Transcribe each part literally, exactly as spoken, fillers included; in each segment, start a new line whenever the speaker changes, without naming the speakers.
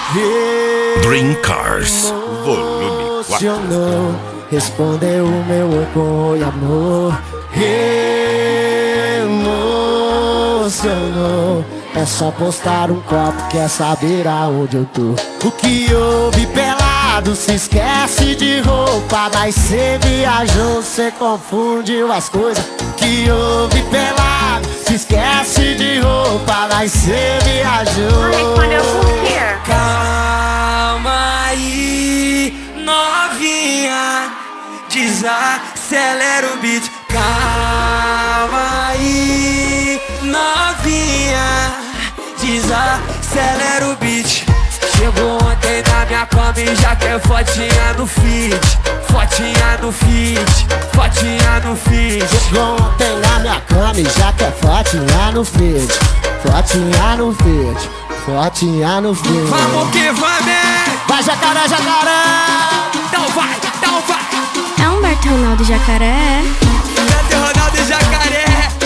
Dream Cars, volume quatro.
Respondeu o meu oi com oi, amor. Emocionou. É só postar um copo, quer saber aonde eu tô. O que houve pelado, se esquece de roupa. Mas cê viajou, cê confundiu as coisas. O que houve pelado, se esquece de roupa. Mas cê viajou.
Respondeu por quê?
Calma aí, novinha, desacelera o beat. Calma aí, novinha, desacelera o beat. Chegou ontem na minha cama e já quer fotinha no feed. Fotinha no feed, fotinha no feed.
Chegou ontem na minha cama e já quer fotinha no feed. Fotinha no feed, fotinha no feed.
Vamos que vamos!
Vai jacaré, jacaré!
Então vai, então vai!
É Humberto Ronaldo Jacaré.
Humberto Ronaldo Jacaré.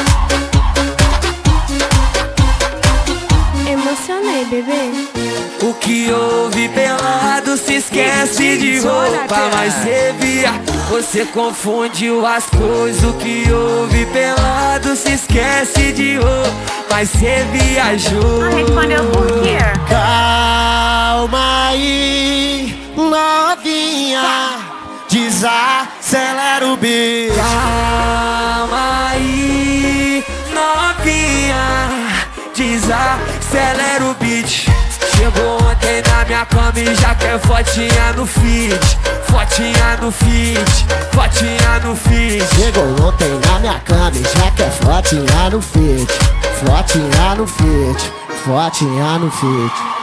Emocionei, bebê.
O que houve pelado, se esquece de roupa. Mas cê via, você confundiu as coisas. O que houve pelado, se esquece de roupa. Mas cê viajou.
Respondeu por quê?
Calma aí, novinha, desacelera o beat.
Calma aí, novinha, desacelera o beat. Chegou ontem na minha cama e já quer fotinha no feed. Fotinha no feed, fotinha no feed.
Chegou ontem na minha cama e já quer fotinha no feed. Fotinha no feed, fotinha no feed.